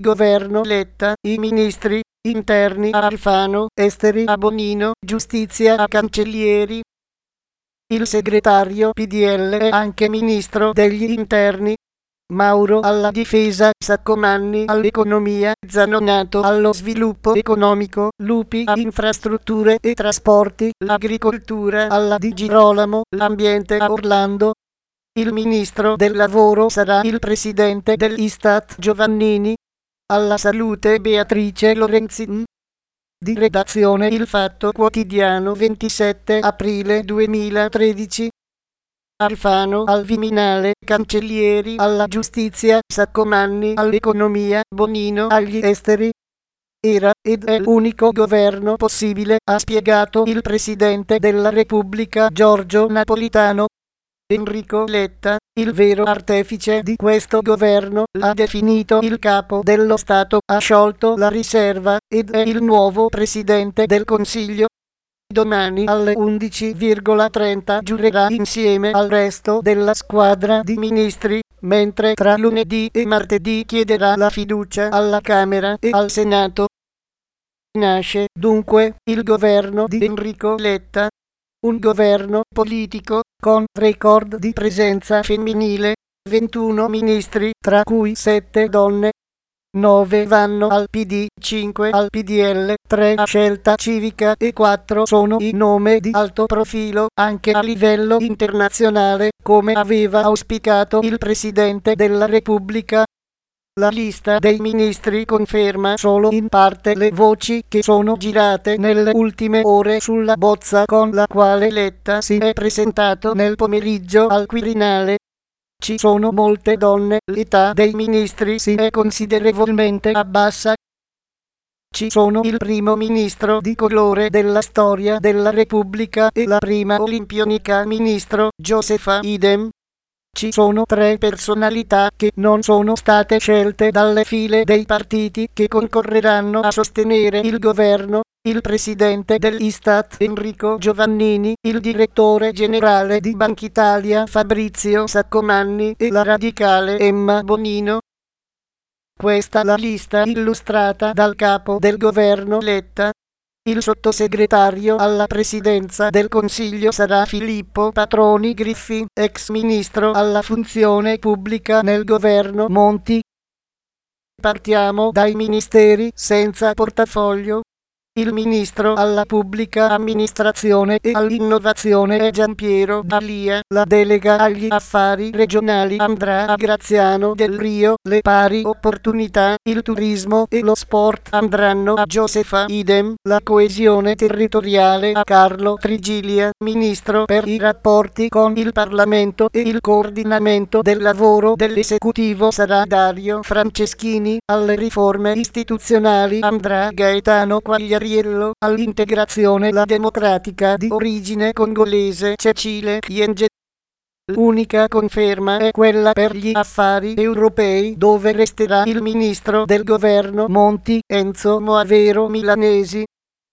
Governo Letta, i ministri, interni a Alfano, esteri a Bonino, giustizia a Cancellieri. Il segretario PDL è anche ministro degli interni. Mauro alla difesa, Saccomanni all'economia, Zanonato allo sviluppo economico, Lupi a infrastrutture e trasporti, l'agricoltura alla Di Girolamo, l'ambiente a Orlando. Il ministro del lavoro sarà il presidente dell'Istat Giovannini. Alla salute Beatrice Lorenzin. Di redazione Il Fatto Quotidiano 27 aprile 2013. Alfano al Viminale, Cancellieri alla giustizia, Saccomanni all'economia, Bonino agli esteri. Era ed è l'unico governo possibile, ha spiegato il Presidente della Repubblica Giorgio Napolitano. Enrico Letta, il vero artefice di questo governo, l'ha definito il capo dello Stato, ha sciolto la riserva, ed è il nuovo Presidente del Consiglio. Domani alle 11:30 giurerà insieme al resto della squadra di ministri, mentre tra lunedì e martedì chiederà la fiducia alla Camera e al Senato. Nasce, dunque, il governo di Enrico Letta. Un governo politico, con record di presenza femminile, 21 ministri, tra cui 7 donne. 9 vanno al PD, 5 al PDL, 3 a Scelta Civica e 4 sono i nomi di alto profilo, anche a livello internazionale, come aveva auspicato il Presidente della Repubblica. La lista dei ministri conferma solo in parte le voci che sono girate nelle ultime ore sulla bozza con la quale Letta si è presentato nel pomeriggio al Quirinale. Ci sono molte donne, l'età dei ministri si è considerevolmente abbassa. Ci sono il primo ministro di colore della storia della Repubblica e la prima olimpionica ministro, Josefa Idem. Ci sono 3 personalità che non sono state scelte dalle file dei partiti che concorreranno a sostenere il governo: il presidente dell'Istat Enrico Giovannini, il direttore generale di Bankitalia Fabrizio Saccomanni e la radicale Emma Bonino. Questa la lista illustrata dal capo del governo Letta. Il sottosegretario alla presidenza del Consiglio sarà Filippo Patroni Griffi, ex ministro alla funzione pubblica nel governo Monti. Partiamo dai ministeri senza portafoglio. Il ministro alla pubblica amministrazione e all'innovazione è Gianpiero D'Alia, la delega agli affari regionali andrà a Graziano Del Rio, le pari opportunità, il turismo e lo sport andranno a Josefa Idem, la coesione territoriale a Carlo Trigilia, ministro per i rapporti con il Parlamento e il coordinamento del lavoro dell'esecutivo sarà Dario Franceschini, alle riforme istituzionali andrà Gaetano Quagliariello, all'integrazione la democratica di origine congolese Cecile Kyenge. L'unica conferma è quella per gli affari europei, dove resterà il ministro del governo Monti, Enzo Moavero Milanesi.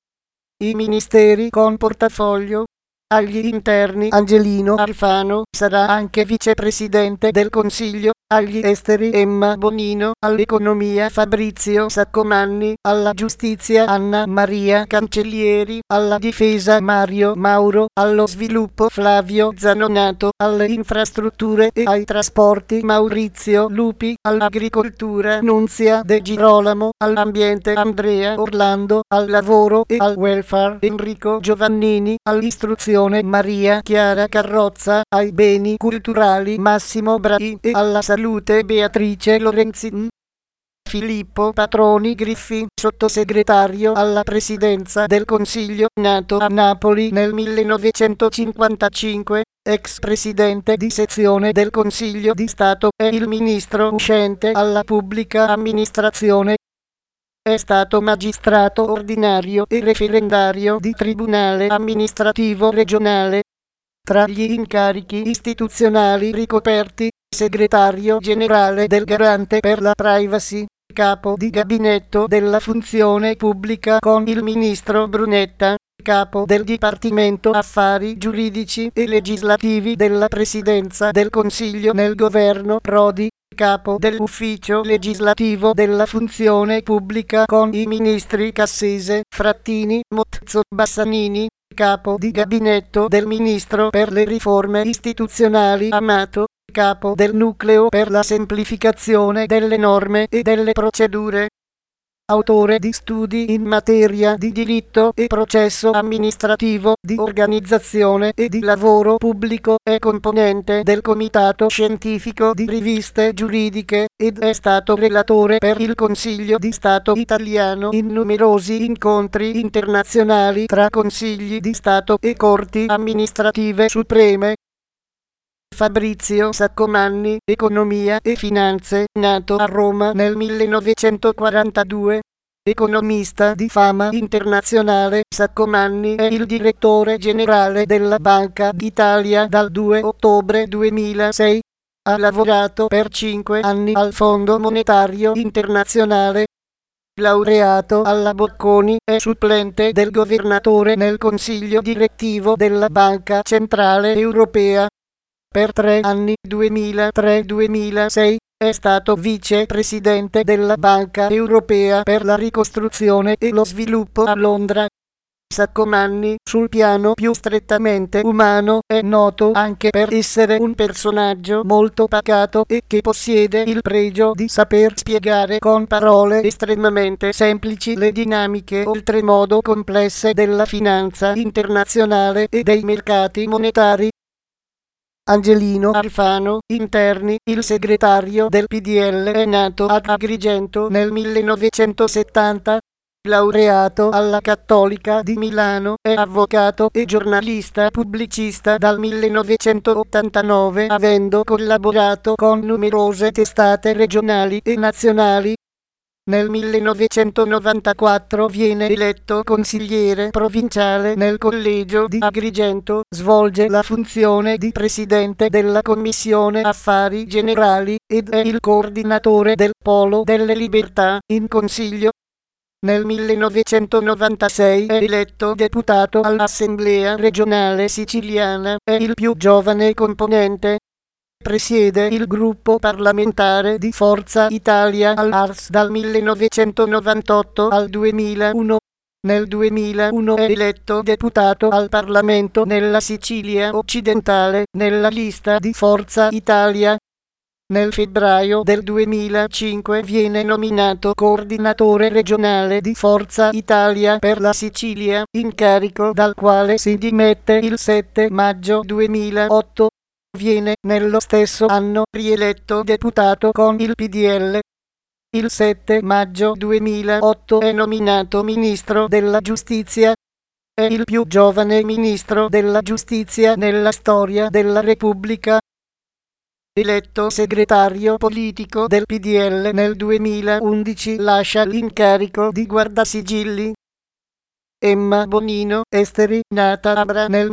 I ministeri con portafoglio. Agli interni Angelino Alfano sarà anche vicepresidente del Consiglio, agli esteri Emma Bonino, all'economia Fabrizio Saccomanni, alla giustizia Anna Maria Cancellieri, alla difesa Mario Mauro, allo sviluppo Flavio Zanonato, alle infrastrutture e ai trasporti Maurizio Lupi, all'agricoltura Nunzia De Girolamo, all'ambiente Andrea Orlando, al lavoro e al welfare Enrico Giovannini, all'istruzione Maria Chiara Carrozza, ai beni culturali Massimo Brai e alla salute Beatrice Lorenzin. Filippo Patroni Griffi, sottosegretario alla presidenza del Consiglio, nato a Napoli nel 1955, ex presidente di sezione del Consiglio di Stato, è il ministro uscente alla pubblica amministrazione. È stato magistrato ordinario e referendario di Tribunale amministrativo regionale. Tra gli incarichi istituzionali ricoperti, segretario generale del Garante per la Privacy, capo di gabinetto della funzione pubblica con il ministro Brunetta, capo del Dipartimento Affari Giuridici e Legislativi della Presidenza del Consiglio nel governo Prodi, capo dell'ufficio legislativo della funzione pubblica, con i ministri Cassese, Frattini, Mozzo, Bassanini, capo di gabinetto del ministro per le riforme istituzionali Amato, capo del nucleo per la semplificazione delle norme e delle procedure. Autore di studi in materia di diritto e processo amministrativo, di organizzazione e di lavoro pubblico, è componente del comitato scientifico di riviste giuridiche ed è stato relatore per il Consiglio di Stato italiano in numerosi incontri internazionali tra Consigli di Stato e Corti amministrative supreme. Fabrizio Saccomanni, Economia e Finanze, nato a Roma nel 1942. Economista di fama internazionale, Saccomanni è il direttore generale della Banca d'Italia dal 2 ottobre 2006. Ha lavorato per 5 anni al Fondo Monetario Internazionale. Laureato alla Bocconi, è supplente del governatore nel consiglio direttivo della Banca Centrale Europea. Per 3 anni, 2003-2006, è stato vicepresidente della Banca Europea per la ricostruzione e lo sviluppo a Londra. Saccomanni, sul piano più strettamente umano, è noto anche per essere un personaggio molto pacato e che possiede il pregio di saper spiegare con parole estremamente semplici le dinamiche oltremodo complesse della finanza internazionale e dei mercati monetari. Angelino Alfano, Interni, il segretario del PDL, è nato ad Agrigento nel 1970. Laureato alla Cattolica di Milano, è avvocato e giornalista pubblicista dal 1989, avendo collaborato con numerose testate regionali e nazionali. Nel 1994 viene eletto consigliere provinciale nel collegio di Agrigento, svolge la funzione di presidente della Commissione Affari Generali ed è il coordinatore del Polo delle Libertà in Consiglio. Nel 1996 è eletto deputato all'Assemblea regionale siciliana, è il più giovane componente. Presiede il gruppo parlamentare di Forza Italia all'Ars dal 1998 al 2001. Nel 2001 è eletto deputato al Parlamento nella Sicilia occidentale, nella lista di Forza Italia. Nel febbraio del 2005 viene nominato coordinatore regionale di Forza Italia per la Sicilia, incarico dal quale si dimette il 7 maggio 2008. Viene nello stesso anno rieletto deputato con il PDL. Il 7 maggio 2008 è nominato ministro della giustizia. È il più giovane ministro della giustizia nella storia della Repubblica. Eletto segretario politico del PDL nel 2011, lascia l'incarico di guardasigilli. Emma Bonino Esteri, nata a Bra nel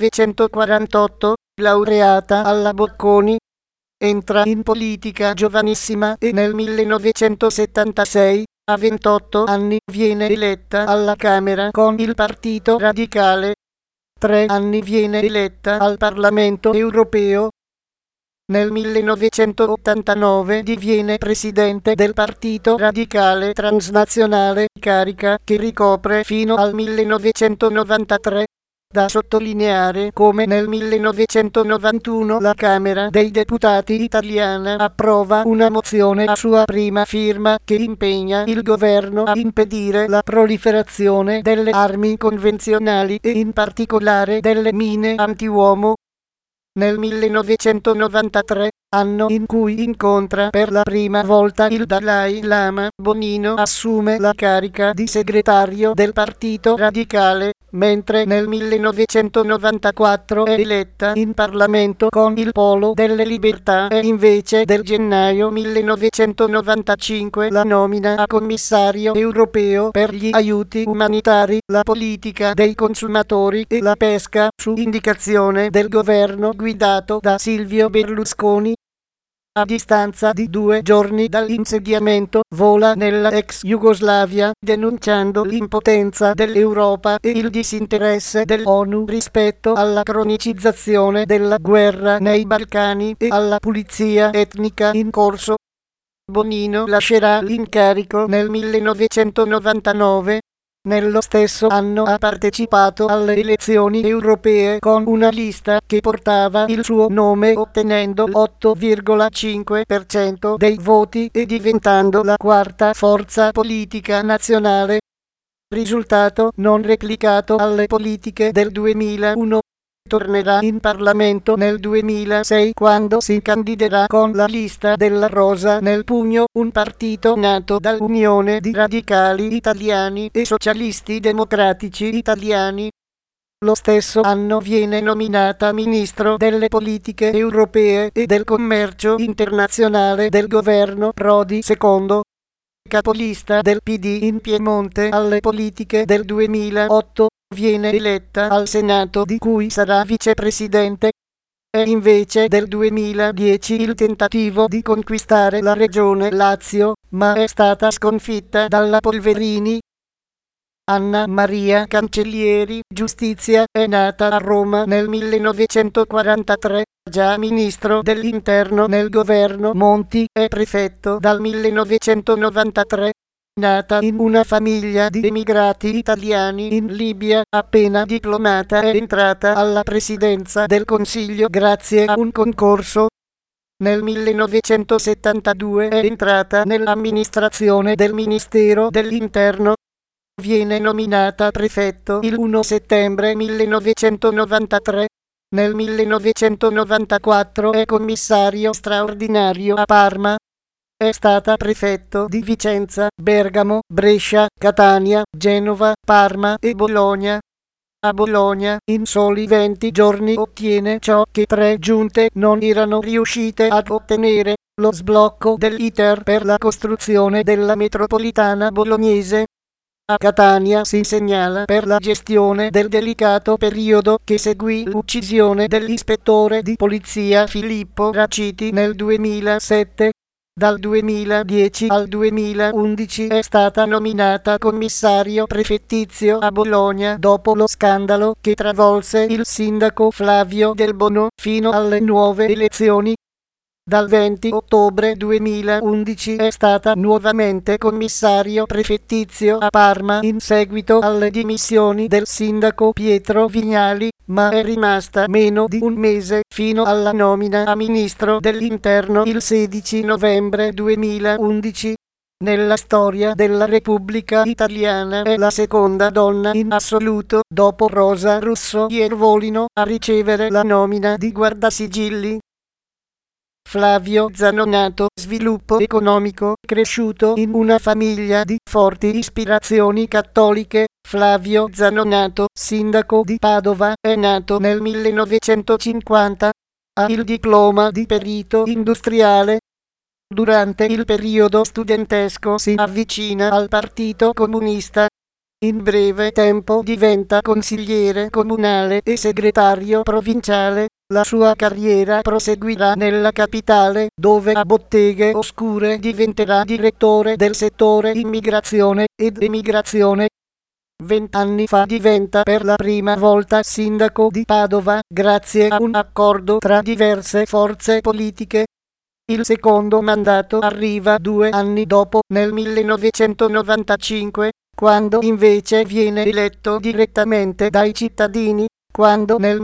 1948, laureata alla Bocconi. Entra in politica giovanissima e nel 1976, a 28 anni, viene eletta alla Camera con il Partito Radicale. 3 anni viene eletta al Parlamento europeo. Nel 1989 diviene presidente del Partito Radicale Transnazionale, carica che ricopre fino al 1993. Da sottolineare come nel 1991 la Camera dei Deputati italiana approva una mozione a sua prima firma che impegna il governo a impedire la proliferazione delle armi convenzionali e in particolare delle mine antiuomo. Nel 1993, anno in cui incontra per la prima volta il Dalai Lama, Bonino assume la carica di segretario del Partito Radicale, mentre nel 1994 è eletta in Parlamento con il Polo delle Libertà e invece del gennaio 1995 la nomina a commissario europeo per gli aiuti umanitari, la politica dei consumatori e la pesca su indicazione del governo guidato da Silvio Berlusconi. A distanza di 2 giorni dall'insediamento vola nella ex Jugoslavia, denunciando l'impotenza dell'Europa e il disinteresse dell'ONU rispetto alla cronicizzazione della guerra nei Balcani e alla pulizia etnica in corso. Bonino lascerà l'incarico nel 1999. Nello stesso anno ha partecipato alle elezioni europee con una lista che portava il suo nome, ottenendo l'8,5% dei voti e diventando la quarta forza politica nazionale. Risultato non replicato alle politiche del 2001. Tornerà in Parlamento nel 2006 quando si candiderà con la lista della Rosa nel pugno, un partito nato dall'unione di radicali italiani e socialisti democratici italiani. Lo stesso anno viene nominata ministro delle politiche europee e del commercio internazionale del governo Prodi II. Capolista del PD in Piemonte alle politiche del 2008, viene eletta al Senato di cui sarà vicepresidente. È invece del 2010 il tentativo di conquistare la regione Lazio, ma è stata sconfitta dalla Polverini. Anna Maria Cancellieri, Giustizia, è nata a Roma nel 1943, già ministro dell'Interno nel governo Monti, è prefetto dal 1993. Nata in una famiglia di emigrati italiani in Libia, appena diplomata è entrata alla presidenza del Consiglio grazie a un concorso. Nel 1972 è entrata nell'amministrazione del Ministero dell'Interno. Viene nominata prefetto il 1 settembre 1993. Nel 1994 è commissario straordinario a Parma. È stata prefetto di Vicenza, Bergamo, Brescia, Catania, Genova, Parma e Bologna. A Bologna, in soli 20 giorni ottiene ciò che 3 giunte non erano riuscite ad ottenere, lo sblocco dell'iter per la costruzione della metropolitana bolognese. A Catania si segnala per la gestione del delicato periodo che seguì l'uccisione dell'ispettore di polizia Filippo Raciti nel 2007. Dal 2010 al 2011 è stata nominata commissario prefettizio a Bologna dopo lo scandalo che travolse il sindaco Flavio Del Bono fino alle nuove elezioni. Dal 20 ottobre 2011 è stata nuovamente commissario prefettizio a Parma in seguito alle dimissioni del sindaco Pietro Vignali, ma è rimasta meno di un mese fino alla nomina a ministro dell'Interno il 16 novembre 2011. Nella storia della Repubblica Italiana è la seconda donna in assoluto, dopo Rosa Russo Iervolino, a ricevere la nomina di guardasigilli. Flavio Zanonato, sviluppo economico, cresciuto in una famiglia di forti ispirazioni cattoliche. Flavio Zanonato, sindaco di Padova, è nato nel 1950. Ha il diploma di perito industriale. Durante il periodo studentesco si avvicina al Partito Comunista. In breve tempo diventa consigliere comunale e segretario provinciale. La sua carriera proseguirà nella capitale, dove a Botteghe Oscure diventerà direttore del settore immigrazione ed emigrazione. 20 anni fa diventa per la prima volta sindaco di Padova, grazie a un accordo tra diverse forze politiche. Il secondo mandato arriva 2 anni dopo, nel 1995, quando invece viene eletto direttamente dai cittadini. Quando nel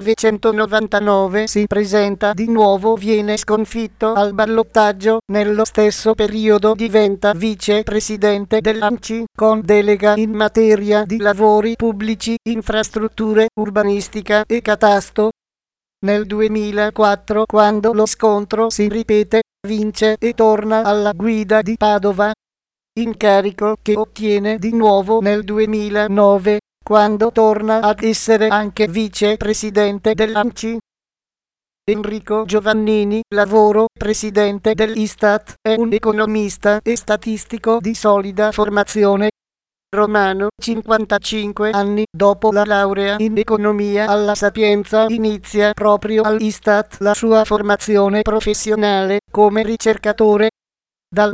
1999 si presenta di nuovo viene sconfitto al ballottaggio, nello stesso periodo diventa vicepresidente dell'ANCI, con delega in materia di lavori pubblici, infrastrutture, urbanistica e catasto. Nel 2004, quando lo scontro si ripete, vince e torna alla guida di Padova, incarico che ottiene di nuovo nel 2009. Quando torna ad essere anche vicepresidente dell'ANCI. Enrico Giovannini, lavoro, presidente dell'Istat, è un economista e statistico di solida formazione. Romano, 55 anni dopo la laurea in economia alla Sapienza, inizia proprio all'Istat la sua formazione professionale come ricercatore. Dal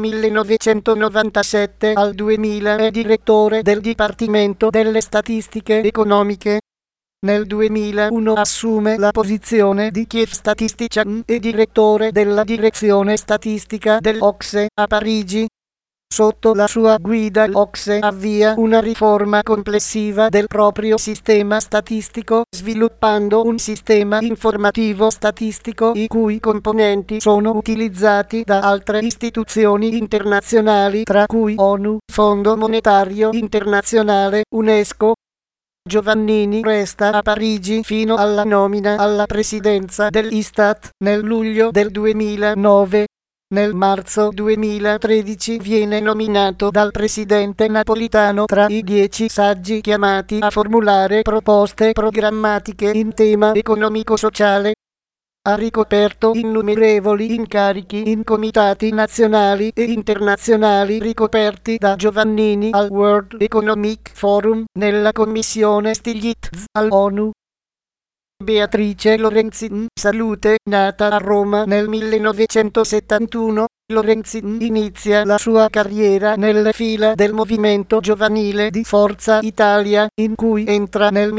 1997 al 2000 è direttore del Dipartimento delle Statistiche Economiche. Nel 2001 assume la posizione di Chief Statistician e direttore della direzione statistica dell'OCSE a Parigi. Sotto la sua guida l'OCSE avvia una riforma complessiva del proprio sistema statistico, sviluppando un sistema informativo statistico i cui componenti sono utilizzati da altre istituzioni internazionali, tra cui ONU, Fondo Monetario Internazionale, UNESCO. Giovannini resta a Parigi fino alla nomina alla presidenza dell'Istat nel luglio del 2009. Nel marzo 2013 viene nominato dal presidente Napolitano tra i 10 saggi chiamati a formulare proposte programmatiche in tema economico-sociale. Ha ricoperto innumerevoli incarichi in comitati nazionali e internazionali ricoperti da Giovannini al World Economic Forum, nella commissione Stiglitz all'ONU. Beatrice Lorenzin, salute, nata a Roma nel 1971, Lorenzin inizia la sua carriera nelle fila del movimento giovanile di Forza Italia, in cui entra nel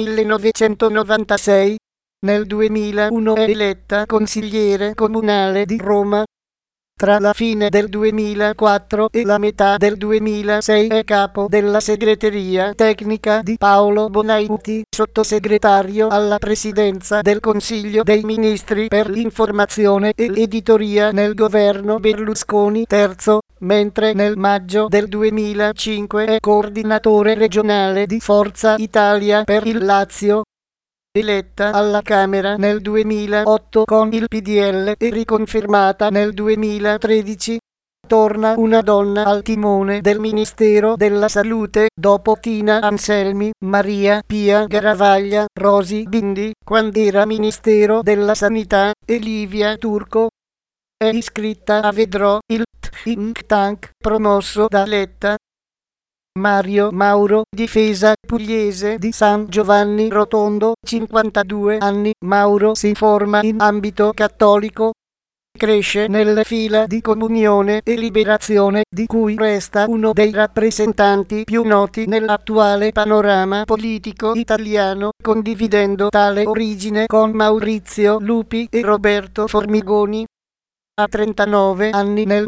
1996. Nel 2001 è eletta consigliere comunale di Roma. Tra la fine del 2004 e la metà del 2006 è capo della segreteria tecnica di Paolo Bonaiuti, sottosegretario alla Presidenza del Consiglio dei Ministri per l'informazione e l'editoria nel governo Berlusconi III, mentre nel maggio del 2005 è coordinatore regionale di Forza Italia per il Lazio. Eletta alla Camera nel 2008 con il PDL e riconfermata nel 2013, torna una donna al timone del Ministero della Salute dopo Tina Anselmi, Maria Pia Garavaglia, Rosy Bindi, quando era Ministero della Sanità, e Livia Turco. È iscritta a Vedrò, il think tank promosso da Letta. Mario Mauro, difesa pugliese di San Giovanni Rotondo, 52 anni. Mauro si forma in ambito cattolico. Cresce nelle fila di Comunione e Liberazione, di cui resta uno dei rappresentanti più noti nell'attuale panorama politico italiano, condividendo tale origine con Maurizio Lupi e Roberto Formigoni. A 39 anni nel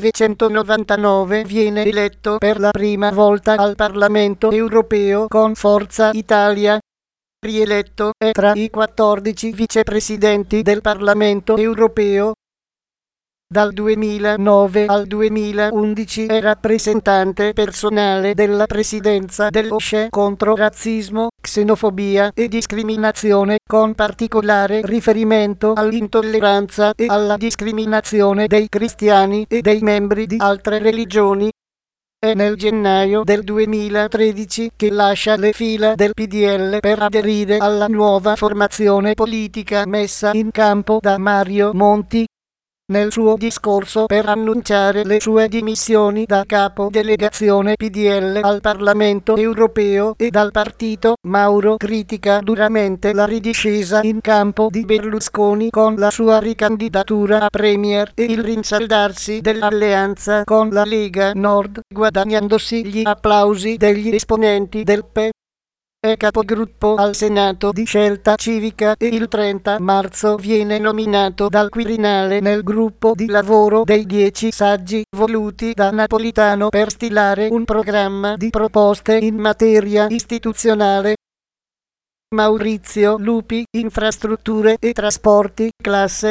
1999 viene eletto per la prima volta al Parlamento europeo con Forza Italia. Rieletto, è tra i 14 vicepresidenti del Parlamento europeo. Dal 2009 al 2011 è rappresentante personale della presidenza dell'OSCE contro razzismo, xenofobia e discriminazione, con particolare riferimento all'intolleranza e alla discriminazione dei cristiani e dei membri di altre religioni. È nel gennaio del 2013 che lascia le fila del PDL per aderire alla nuova formazione politica messa in campo da Mario Monti. Nel suo discorso per annunciare le sue dimissioni da capo delegazione PDL al Parlamento europeo e dal partito, Mauro critica duramente la ridiscesa in campo di Berlusconi con la sua ricandidatura a Premier e il rinsaldarsi dell'alleanza con la Lega Nord, guadagnandosi gli applausi degli esponenti del P. È capogruppo al Senato di Scelta Civica e il 30 marzo viene nominato dal Quirinale nel gruppo di lavoro dei 10 saggi voluti da Napolitano per stilare un programma di proposte in materia istituzionale. Maurizio Lupi, infrastrutture e trasporti, classe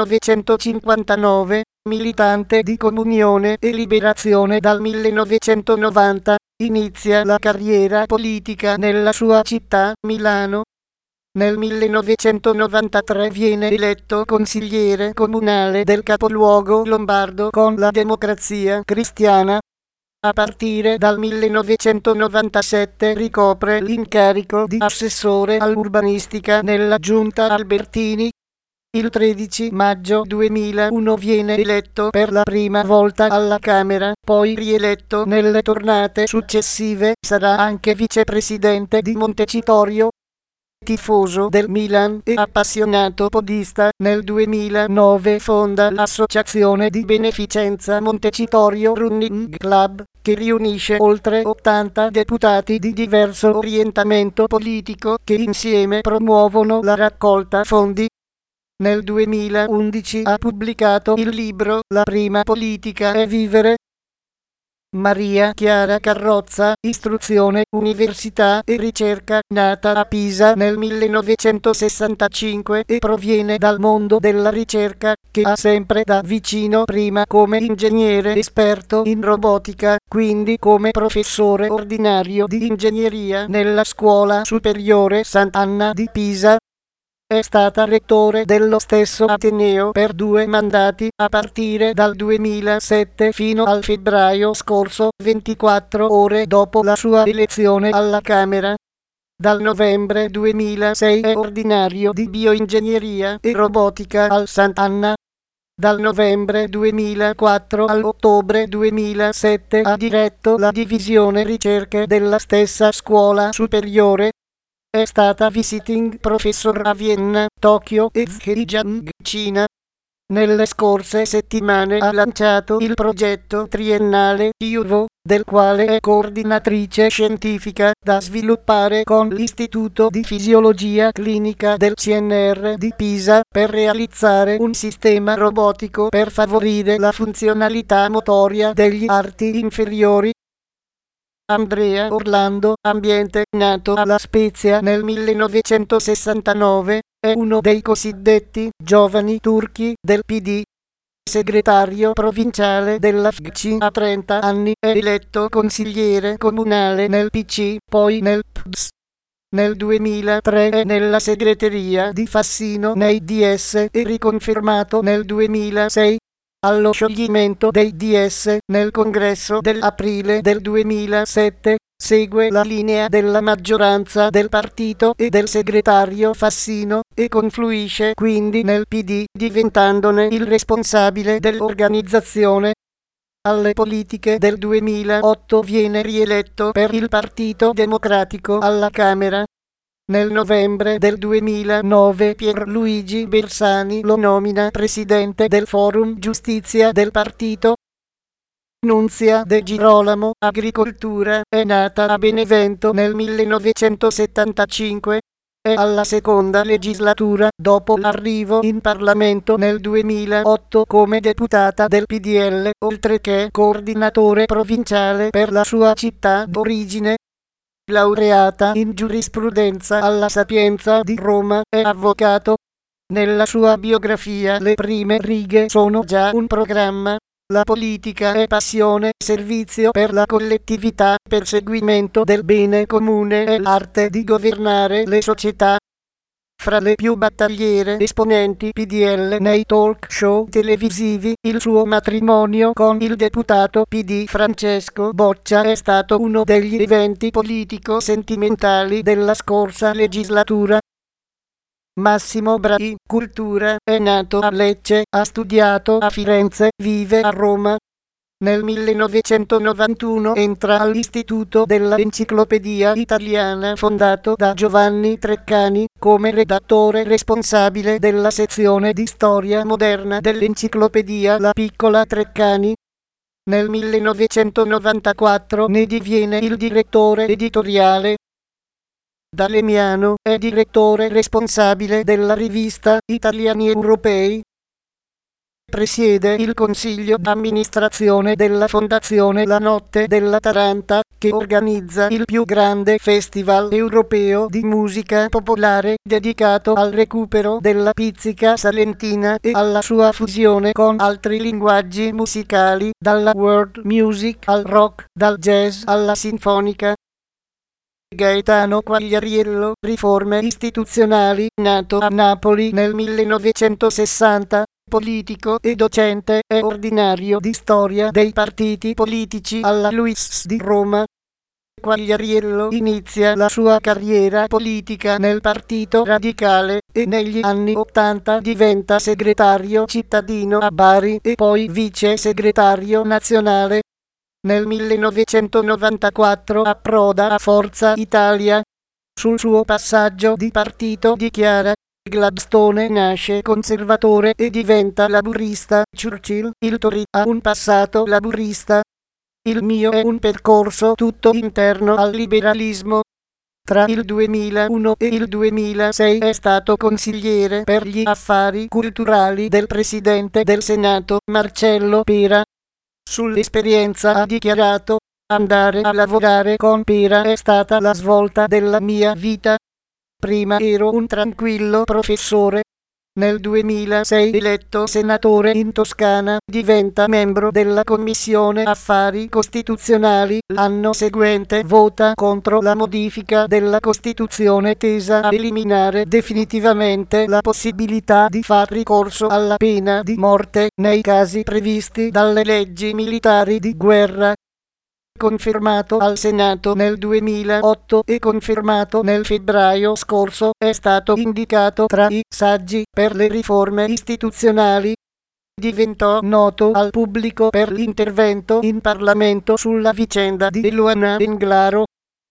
1959, militante di Comunione e Liberazione dal 1990, inizia la carriera politica nella sua città, Milano. Nel 1993 viene eletto consigliere comunale del capoluogo lombardo con la Democrazia Cristiana. A partire dal 1997 ricopre l'incarico di assessore all'urbanistica nella Giunta Albertini. Il 13 maggio 2001 viene eletto per la prima volta alla Camera, poi rieletto nelle tornate successive, sarà anche vicepresidente di Montecitorio. Tifoso del Milan e appassionato podista, nel 2009 fonda l'associazione di beneficenza Montecitorio Running Club, che riunisce oltre 80 deputati di diverso orientamento politico che insieme promuovono la raccolta fondi. Nel 2011 ha pubblicato il libro La prima politica è vivere. Maria Chiara Carrozza, istruzione, università e ricerca, nata a Pisa nel 1965 e proviene dal mondo della ricerca, che ha sempre da vicino prima come ingegnere esperto in robotica, quindi come professore ordinario di ingegneria nella Scuola Superiore Sant'Anna di Pisa. È stata rettore dello stesso Ateneo per 2 mandati, a partire dal 2007 fino al febbraio scorso, 24 ore dopo la sua elezione alla Camera. Dal novembre 2006 è ordinario di bioingegneria e robotica al Sant'Anna. Dal novembre 2004 all'ottobre 2007 ha diretto la divisione ricerche della stessa scuola superiore. È stata visiting professor a Vienna, Tokyo e Zhejiang, Cina. Nelle scorse settimane ha lanciato il progetto triennale IUVO, del quale è coordinatrice scientifica, da sviluppare con l'Istituto di Fisiologia Clinica del CNR di Pisa, per realizzare un sistema robotico per favorire la funzionalità motoria degli arti inferiori. Andrea Orlando Ambiente, nato a La Spezia nel 1969, è uno dei cosiddetti giovani turchi del PD. Segretario provinciale della FC a 30 anni, è eletto consigliere comunale nel PC, poi nel PDS. Nel 2003 è nella segreteria di Fassino nei DS e riconfermato nel 2006. Allo scioglimento dei DS nel congresso dell'aprile del 2007, segue la linea della maggioranza del partito e del segretario Fassino, e confluisce quindi nel PD, diventandone il responsabile dell'organizzazione. Alle politiche del 2008 viene rieletto per il Partito Democratico alla Camera. Nel novembre del 2009 Pierluigi Bersani lo nomina presidente del Forum Giustizia del partito. Nunzia De Girolamo, Agricoltura, è nata a Benevento nel 1975. È alla seconda legislatura, dopo l'arrivo in Parlamento nel 2008 come deputata del PDL, oltre che coordinatore provinciale per la sua città d'origine. Laureata in giurisprudenza alla Sapienza di Roma, è avvocato. Nella sua biografia le prime righe sono già un programma. La politica è passione, servizio per la collettività, perseguimento del bene comune e l'arte di governare le società. Fra le più battagliere esponenti PDL nei talk show televisivi, il suo matrimonio con il deputato PD Francesco Boccia è stato uno degli eventi politico-sentimentali della scorsa legislatura. Massimo Brai, cultura, è nato a Lecce, ha studiato a Firenze, vive a Roma. Nel 1991 entra all'Istituto dell'Enciclopedia Italiana, fondato da Giovanni Treccani, come redattore responsabile della sezione di storia moderna dell'Enciclopedia La Piccola Treccani. Nel 1994 ne diviene il direttore editoriale. Da Lemiano è direttore responsabile della rivista Italiani Europei. Presiede il consiglio d'amministrazione della Fondazione La Notte della Taranta, che organizza il più grande festival europeo di musica popolare dedicato al recupero della pizzica salentina e alla sua fusione con altri linguaggi musicali, dalla world music al rock, dal jazz alla sinfonica. Gaetano Quagliariello, riforme istituzionali, nato a Napoli nel 1960, politico e docente, è ordinario di storia dei partiti politici alla LUISS di Roma. Quagliariello inizia la sua carriera politica nel Partito Radicale e negli anni '80 diventa segretario cittadino a Bari e poi vice segretario nazionale. Nel 1994 approda a Forza Italia. Sul suo passaggio di partito dichiara: Gladstone nasce conservatore e diventa laburista. Churchill, il Tory ha un passato laburista. Il mio è un percorso tutto interno al liberalismo. Tra il 2001 e il 2006 è stato consigliere per gli affari culturali del Presidente del Senato, Marcello Pera. Sull'esperienza ha dichiarato: andare a lavorare con Pera è stata la svolta della mia vita. Prima ero un tranquillo professore. Nel 2006 eletto senatore in Toscana, diventa membro della Commissione Affari Costituzionali. L'anno seguente vota contro la modifica della Costituzione tesa a eliminare definitivamente la possibilità di far ricorso alla pena di morte nei casi previsti dalle leggi militari di guerra. Confermato al Senato nel 2008 e confermato nel febbraio scorso, è stato indicato tra i saggi per le riforme istituzionali. Diventò noto al pubblico per l'intervento in Parlamento sulla vicenda di Eluana Englaro.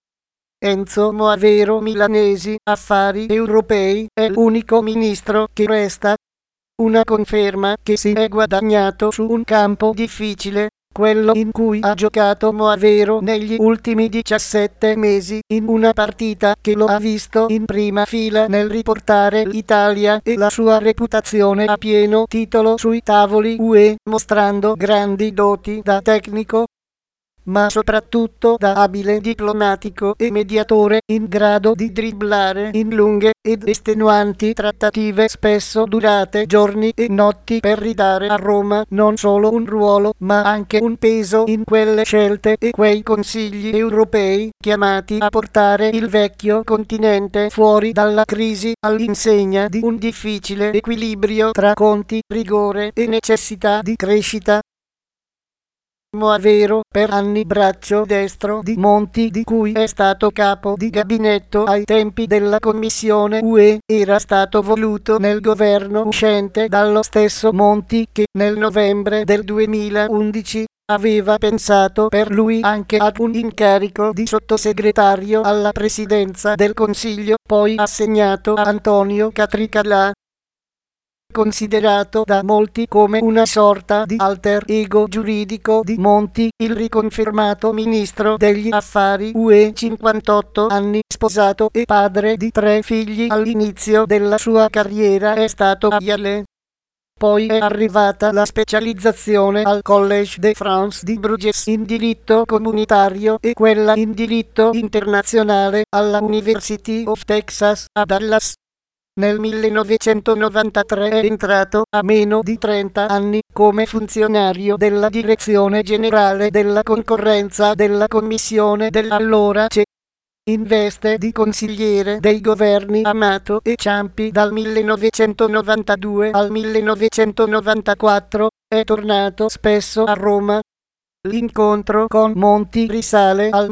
Enzo Moavero Milanesi, affari europei, è l'unico ministro che resta. Una conferma che si è guadagnato su un campo difficile, quello in cui ha giocato Moavero negli ultimi 17 mesi, in una partita che lo ha visto in prima fila nel riportare l'Italia e la sua reputazione a pieno titolo sui tavoli UE, mostrando grandi doti da tecnico, ma soprattutto da abile diplomatico e mediatore, in grado di dribblare in lunghe ed estenuanti trattative spesso durate giorni e notti per ridare a Roma non solo un ruolo ma anche un peso in quelle scelte e quei consigli europei chiamati a portare il vecchio continente fuori dalla crisi, all'insegna di un difficile equilibrio tra conti, rigore e necessità di crescita. Moavero, per anni braccio destro di Monti, di cui è stato capo di gabinetto ai tempi della Commissione UE, era stato voluto nel governo uscente dallo stesso Monti che, nel novembre del 2011, aveva pensato per lui anche ad un incarico di sottosegretario alla Presidenza del Consiglio, poi assegnato a Antonio Catricalà. Considerato da molti come una sorta di alter ego giuridico di Monti, il riconfermato ministro degli affari UE, 58 anni, sposato e padre di 3 figli, all'inizio della sua carriera è stato a Yale. Poi è arrivata la specializzazione al Collège de France di Bruges in diritto comunitario e quella in diritto internazionale alla University of Texas a Dallas. Nel 1993 è entrato, a meno di 30 anni, come funzionario della Direzione Generale della Concorrenza della Commissione dell'allora CE. In veste di consigliere dei governi Amato e Ciampi dal 1992 al 1994, è tornato spesso a Roma. L'incontro con Monti risale al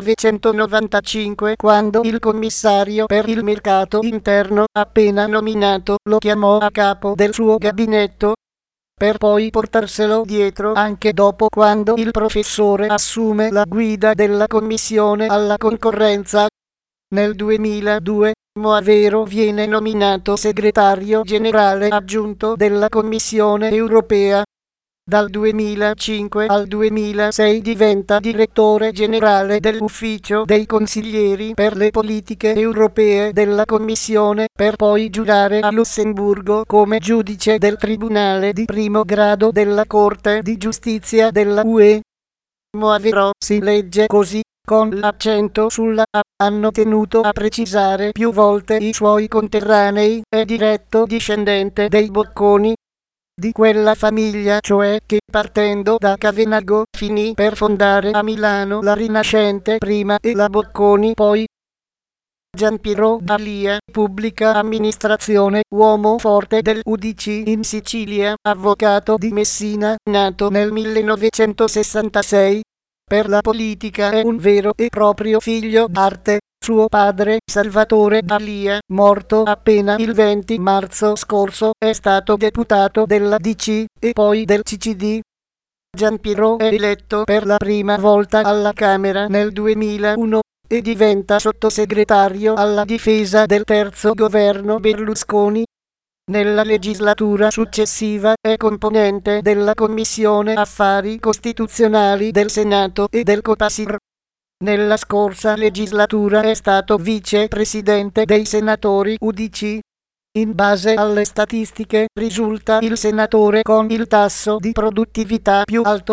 1995, quando il commissario per il mercato interno, appena nominato, lo chiamò a capo del suo gabinetto, per poi portarselo dietro anche dopo, quando il professore assume la guida della Commissione alla concorrenza. Nel 2002, Moavero viene nominato segretario generale aggiunto della Commissione europea. Dal 2005 al 2006 diventa direttore generale dell'Ufficio dei consiglieri per le politiche europee della Commissione, per poi giurare a Lussemburgo come giudice del Tribunale di primo grado della Corte di Giustizia della UE. Moavero si legge così, con l'accento sulla A, hanno tenuto a precisare più volte i suoi conterranei, è diretto discendente dei Bocconi, di quella famiglia cioè che, partendo da Cavenago, finì per fondare a Milano la Rinascente prima e la Bocconi poi. Gianpiero D'Alia, pubblica amministrazione, uomo forte dell'UDC in Sicilia, avvocato di Messina, nato nel 1966. per la politica è un vero e proprio figlio d'arte. Suo padre, Salvatore D'Alia, morto appena il 20 marzo scorso, è stato deputato della DC e poi del CCD. Gianpiero è eletto per la prima volta alla Camera nel 2001 e diventa sottosegretario alla difesa del terzo governo Berlusconi. Nella legislatura successiva è componente della Commissione Affari Costituzionali del Senato e del Copasir. Nella scorsa legislatura è stato vicepresidente dei senatori UDC. In base alle statistiche risulta il senatore con il tasso di produttività più alto.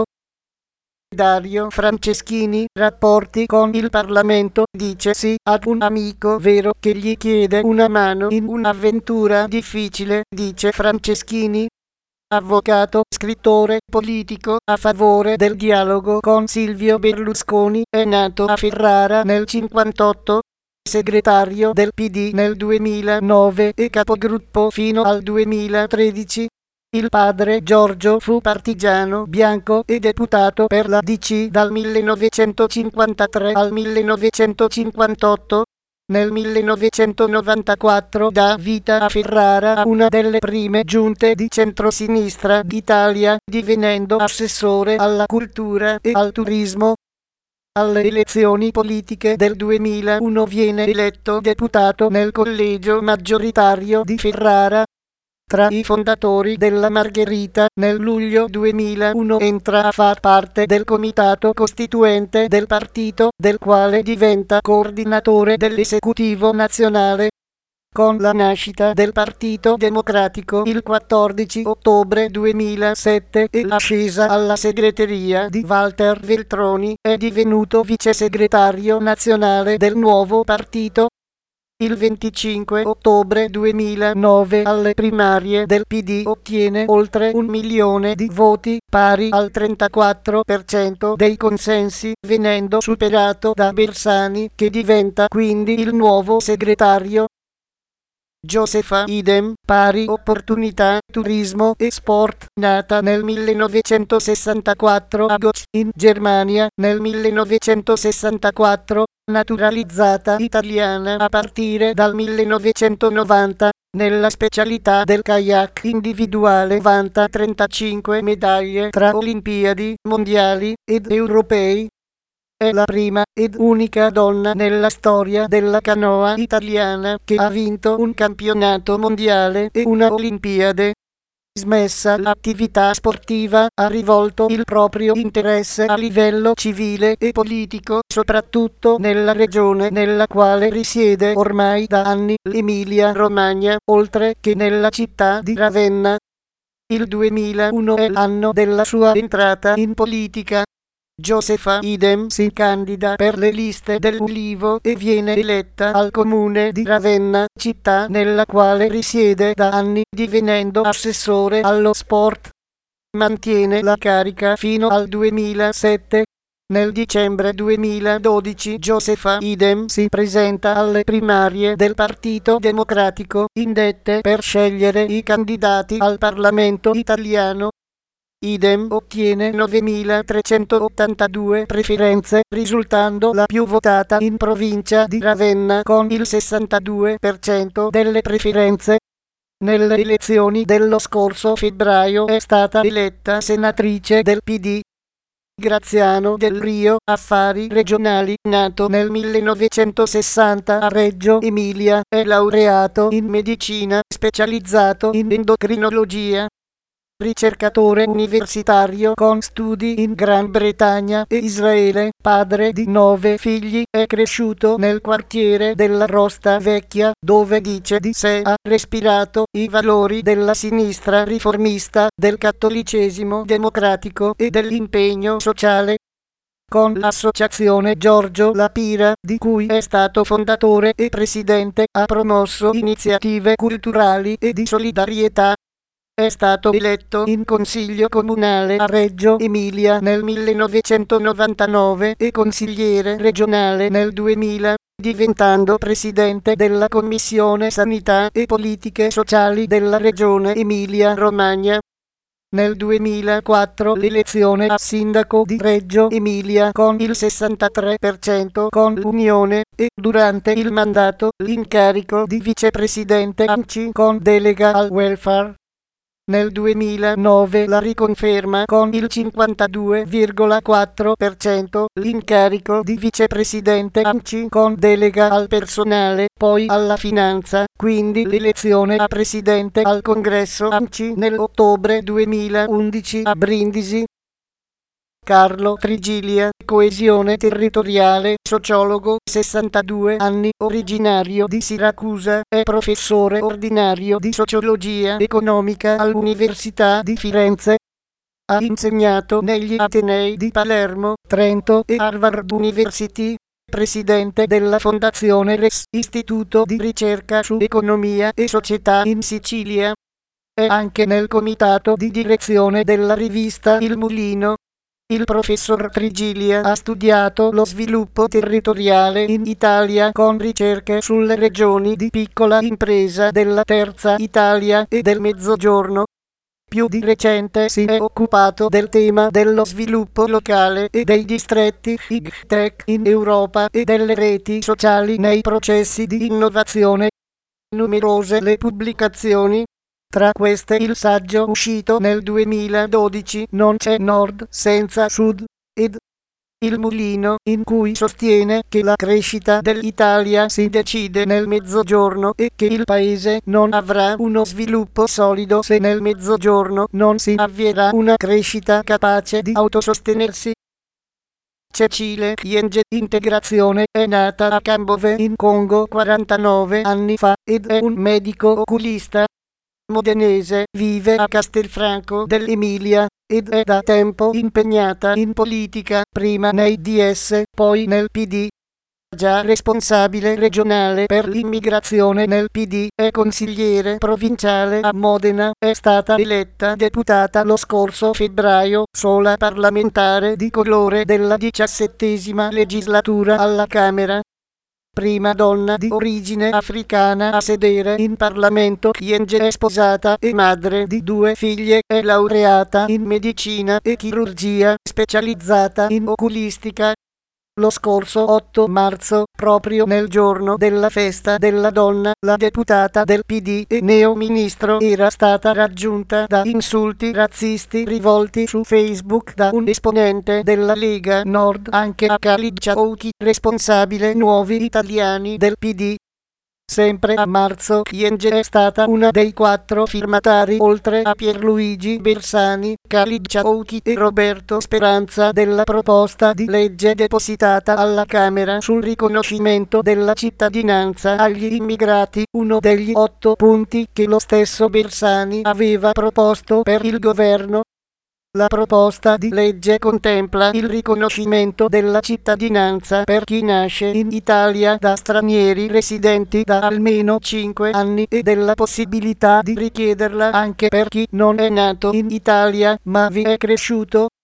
Dario Franceschini, rapporti con il Parlamento, dice sì ad un amico vero che gli chiede una mano in un'avventura difficile, dice Franceschini. Avvocato, scrittore, politico a favore del dialogo con Silvio Berlusconi, è nato a Ferrara nel 1958, segretario del PD nel 2009 e capogruppo fino al 2013. Il padre Giorgio fu partigiano bianco e deputato per la DC dal 1953 al 1958. Nel 1994 dà vita a Ferrara a una delle prime giunte di centrosinistra d'Italia, divenendo assessore alla cultura e al turismo. Alle elezioni politiche del 2001 viene eletto deputato nel collegio maggioritario di Ferrara. Tra i fondatori della Margherita, nel luglio 2001 entra a far parte del comitato costituente del partito, del quale diventa coordinatore dell'esecutivo nazionale. Con la nascita del Partito Democratico il 14 ottobre 2007 e l'ascesa alla segreteria di Walter Veltroni, è divenuto vice segretario nazionale del nuovo partito. Il 25 ottobre 2009 alle primarie del PD ottiene oltre 1 milione di voti, pari al 34% dei consensi, venendo superato da Bersani, che diventa quindi il nuovo segretario. Josefa Idem, pari opportunità, turismo e sport, nata nel 1964 a Goch, in Germania, nel 1964, naturalizzata italiana a partire dal 1990, nella specialità del kayak individuale vanta 35 medaglie tra Olimpiadi, mondiali ed europei. È la prima ed unica donna nella storia della canoa italiana che ha vinto un campionato mondiale e una Olimpiade. Smessa l'attività sportiva, ha rivolto il proprio interesse a livello civile e politico, soprattutto nella regione nella quale risiede ormai da anni, l'Emilia-Romagna, oltre che nella città di Ravenna. Il 2001 è l'anno della sua entrata in politica. Josefa Idem si candida per le liste dell'Ulivo e viene eletta al comune di Ravenna, città nella quale risiede da anni, divenendo assessore allo sport. Mantiene la carica fino al 2007. Nel dicembre 2012 Josefa Idem si presenta alle primarie del Partito Democratico, indette per scegliere i candidati al Parlamento italiano. Idem ottiene 9.382 preferenze, risultando la più votata in provincia di Ravenna con il 62% delle preferenze. Nelle elezioni dello scorso febbraio è stata eletta senatrice del PD. Graziano Del Rio, affari regionali, nato nel 1960 a Reggio Emilia, è laureato in medicina, specializzato in endocrinologia. Ricercatore universitario con studi in Gran Bretagna e Israele, padre di 9 figli, è cresciuto nel quartiere della Rosta Vecchia, dove dice di sé ha respirato i valori della sinistra riformista, del cattolicesimo democratico e dell'impegno sociale. Con l'associazione Giorgio La Pira, di cui è stato fondatore e presidente, ha promosso iniziative culturali e di solidarietà. È stato eletto in consiglio comunale a Reggio Emilia nel 1999 e consigliere regionale nel 2000, diventando presidente della Commissione Sanità e Politiche Sociali della Regione Emilia-Romagna. Nel 2004 l'elezione a sindaco di Reggio Emilia con il 63% con l'Unione e durante il mandato l'incarico di vicepresidente ANCI con delega al welfare. Nel 2009 la riconferma con il 52,4%, l'incarico di vicepresidente ANCI con delega al personale, poi alla finanza, quindi l'elezione a presidente al congresso ANCI nell'ottobre 2011 a Brindisi. Carlo Trigilia, coesione territoriale, sociologo, 62 anni, originario di Siracusa, è professore ordinario di sociologia economica all'Università di Firenze. Ha insegnato negli Atenei di Palermo, Trento e Harvard University. Presidente della Fondazione RES, Istituto di ricerca su economia e società in Sicilia. È anche nel comitato di direzione della rivista Il Mulino. Il professor Trigilia ha studiato lo sviluppo territoriale in Italia con ricerche sulle regioni di piccola impresa della Terza Italia e del Mezzogiorno. Più di recente si è occupato del tema dello sviluppo locale e dei distretti IG-Tech in Europa e delle reti sociali nei processi di innovazione. Numerose le pubblicazioni. Tra queste il saggio uscito nel 2012 Non c'è nord senza sud, ed Il Mulino, in cui sostiene che la crescita dell'Italia si decide nel Mezzogiorno e che il paese non avrà uno sviluppo solido se nel Mezzogiorno non si avvierà una crescita capace di autosostenersi. Cecile Kyenge, integrazione, è nata a Kambove in Congo 49 anni fa ed è un medico oculista. Modenese, vive a Castelfranco dell'Emilia ed è da tempo impegnata in politica, prima nei DS, poi nel PD. Già responsabile regionale per l'immigrazione nel PD, è consigliere provinciale a Modena, è stata eletta deputata lo scorso febbraio, sola parlamentare di colore della 17ª legislatura alla Camera. Prima donna di origine africana a sedere in Parlamento, Kyenge è sposata e madre di 2 figlie, è laureata in medicina e chirurgia, specializzata in oculistica. Lo scorso 8 marzo, proprio nel giorno della festa della donna, la deputata del PD e neo-ministro era stata raggiunta da insulti razzisti rivolti su Facebook da un esponente della Lega Nord, anche a Khalid Chowki, responsabile Nuovi Italiani del PD. Sempre a marzo, Kyenge è stata una dei 4 firmatari, oltre a Pierluigi Bersani, Khalid Chowki e Roberto Speranza, della proposta di legge depositata alla Camera sul riconoscimento della cittadinanza agli immigrati, uno degli 8 punti che lo stesso Bersani aveva proposto per il governo. La proposta di legge contempla il riconoscimento della cittadinanza per chi nasce in Italia da stranieri residenti da almeno 5 anni e della possibilità di richiederla anche per chi non è nato in Italia ma vi è cresciuto.